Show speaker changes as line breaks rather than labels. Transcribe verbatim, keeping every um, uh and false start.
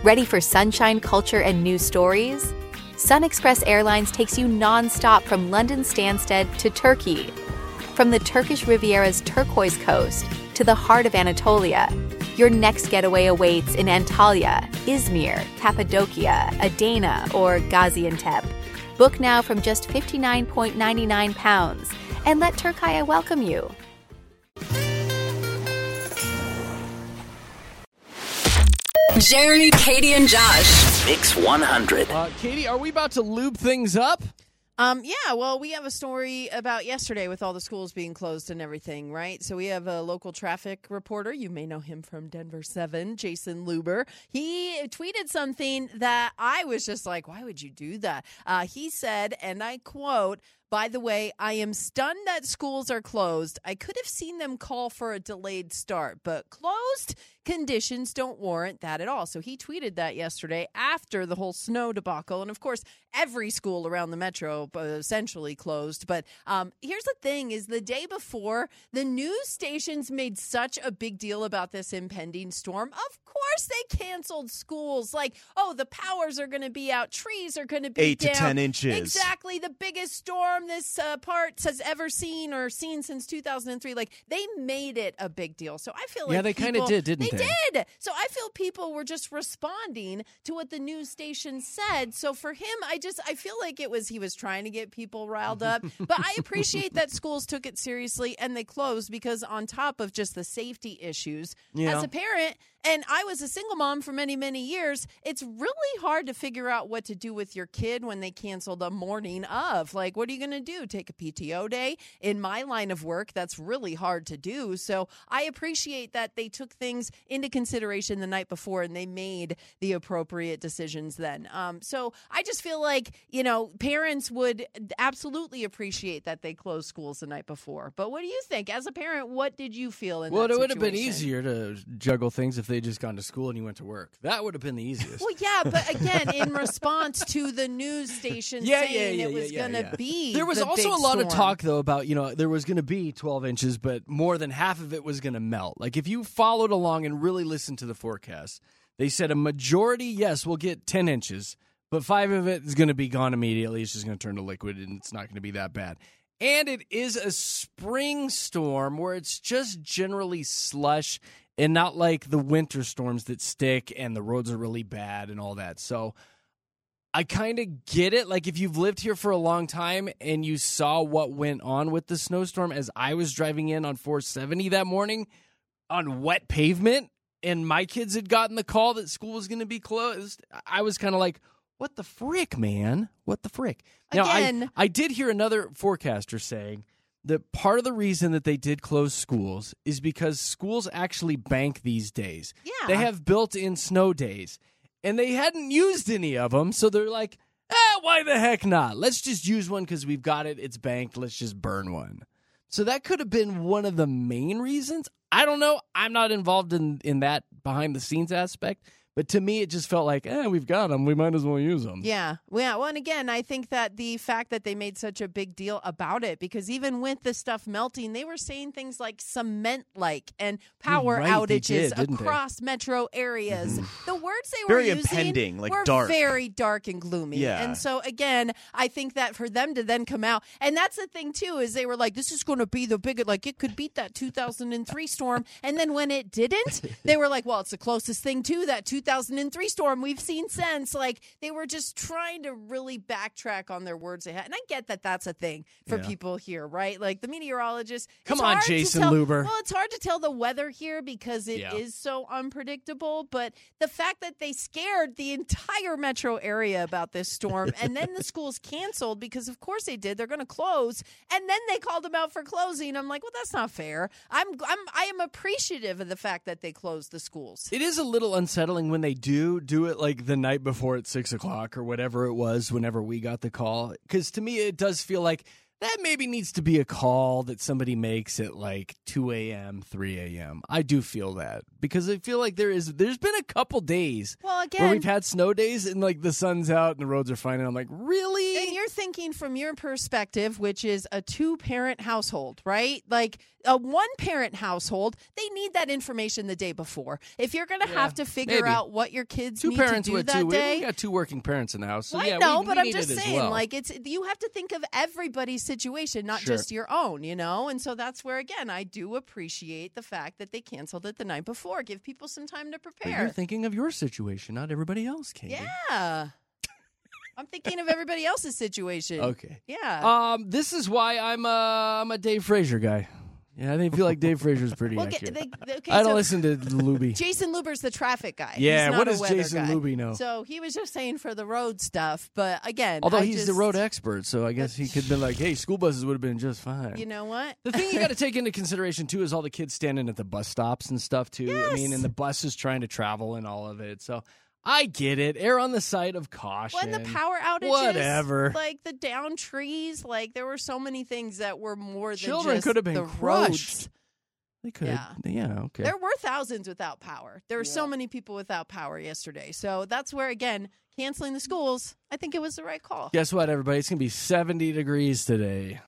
Ready for sunshine, culture, and news stories? SunExpress Airlines takes you non-stop from London Stansted to Turkey. From the Turkish Riviera's turquoise coast to the heart of Anatolia, your next getaway awaits in Antalya, Izmir, Cappadocia, Adana, or Gaziantep. Book now from just fifty-nine ninety-nine pounds and let Turkaya welcome you.
Jerry, Katie, and Josh.
Mix one hundred.
Uh, Katie, are we about to lube things up?
Um, yeah, well, we have a story about yesterday with all the schools being closed and everything, right? So we have a local traffic reporter. You may know him from Denver seven, Jason Luber. He tweeted something that I was just like, why would you do that? Uh, he said, and I quote, "By the way, I am stunned that schools are closed. I could have seen them call for a delayed start, but closed conditions don't warrant that at all." So he tweeted that yesterday after the whole snow debacle. And of course, every school around the metro essentially closed. But um, here's the thing is the day before, the news stations made such a big deal about this impending storm. Of course they canceled schools. Like, oh, the powers are going to be out. Trees are going to be
Eight
down.
to ten inches.
Exactly. The biggest storm this uh, part has ever seen or seen since two thousand three. Like, they made it a big deal. So I feel like
Yeah, they kind of
people-
did, didn't they?
They did. So I feel people were just responding to what the news station said. So for him, I just, I feel like it was, he was trying to get people riled up. But I appreciate that schools took it seriously and they closed because on top of just the safety issues,
Yeah.
as a parent, and I was a single mom for many, many years, it's really hard to figure out what to do with your kid when they cancel the morning of. Like, what are you going to do? Take a P T O day? In my line of work, that's really hard to do. So I appreciate that they took things into consideration the night before and they made the appropriate decisions then. Um, so I just feel like, you know, parents would absolutely appreciate that they closed schools the night before. But what do you think? As a parent, what did you feel in
Well,
that
it would have been
situation?
easier to juggle things if they just gone to school and you went to work. That would have been the easiest.
Well, yeah, but again, in response to the news station
Yeah, yeah,
saying
yeah,
it was
yeah, yeah,
going to
yeah.
be
There was
the
also
big
a lot of
storm.
talk, though, about, you know, there was going to be twelve inches, but more than half of it was going to melt. Like, if you followed along and really listened to the forecast, they said a majority, yes, will get ten inches, but five of it is going to be gone immediately. It's just going to turn to liquid, and it's not going to be that bad. And it is a spring storm where it's just generally slush and not like the winter storms that stick and the roads are really bad and all that. So I kind of get it. Like, if you've lived here for a long time and you saw what went on with the snowstorm as I was driving in on four seventy that morning on wet pavement and my kids had gotten the call that school was going to be closed, I was kind of like, what the frick, man? What the frick? Now,
Again-
I, I did hear another forecaster saying that part of the reason that they did close schools is because schools actually bank these days.
Yeah.
They have built-in snow days, and they hadn't used any of them, so they're like, eh, why the heck not? Let's just use one because we've got it. It's banked. Let's just burn one. So that could have been one of the main reasons. I don't know. I'm not involved in, in that behind-the-scenes aspect. But to me, it just felt like, eh, we've got them. We might as well use them.
Yeah. Yeah. Well, and again, I think that the fact that they made such a big deal about it, because even with the stuff melting, they were saying things like cement-like and power
Right, they
outages
did, didn't they?
across metro areas. The words they
Very
were using
impending, like
were
dark.
very dark and gloomy.
Yeah.
And so, again, I think that for them to then come out, and that's the thing, too, is they were like, this is going to be the big, like, it could beat that two thousand three storm. And then when it didn't, they were like, well, it's the closest thing to that two thousand three storm we've seen since. Like, they were just trying to really backtrack on their words they had. And I get that that's a thing for
Yeah.
people here, right? Like, the meteorologists.
Come
it's
on,
hard to
Jason
tell-
Luber.
Well, it's hard to tell the weather here because it is
Yeah.
so unpredictable. But the fact that they scared the entire metro area about this storm, and then the schools canceled because, of course, they did. They're going to close, and then they called them out for closing. I'm like, well, that's not fair. I'm, I'm, I am appreciative of the fact that they closed the schools.
It is a little unsettling when they do do it like the night before at six o'clock or whatever it was whenever we got the call. Because to me, it does feel like that maybe needs to be a call that somebody makes at like two a.m., three a.m. I do feel that because I feel like there is, there's been a couple days
Well,
where
again,
we've had snow days and like the sun's out and the roads are fine. And I'm like, really?
and you're thinking from your perspective, which is a two-parent household, right? Like, a one-parent household, they need that information the day before. If you're going to
Yeah,
have to figure
maybe.
out what your kids
Two
need
parents
to do
would
that
too. We-
day.
We got two working parents in the house, so
Well,
yeah,
I know,
we,
but
we
I'm
need
just
it as
saying,
well.
like, it's you have to think of everybody's situation, not
Sure.
just your own, you know? And so that's where, again, I do appreciate the fact that they canceled it the night before. Give people some time to
But
prepare.
you're thinking of your situation, not everybody else, Katie.
Yeah. I'm thinking of everybody else's situation.
Okay.
Yeah.
Um, this is why I'm a I'm a Dave Frazier guy. Yeah, I think feel like Dave Frazier's pretty
well,
accurate.
they, they, okay,
I don't
so
listen to Luby.
Jason Luber's the traffic guy.
Yeah,
he's not
what
a
does
weather
Jason
guy.
Luby know?
So he was just saying for the road stuff, but again,
Although
I
he's
just,
the road expert, so I guess he could have been like, "Hey, school buses would have been just fine."
You know what?
The thing you got to take into consideration too is all the kids standing at the bus stops and stuff too. I mean,
Yes.
and the bus is trying to travel and all of it. So I get it. Err on the side of caution.
When the power outages,
Whatever.
like the down trees, like there were so many things that were more than
Children
just
could have been
the
crushed.
roads.
They could.
Yeah.
Yeah. Okay.
There were thousands without power. There were so many people without power yesterday. So that's where, again, canceling the schools, I think it was the right call.
Guess what, everybody? It's gonna be seventy degrees today.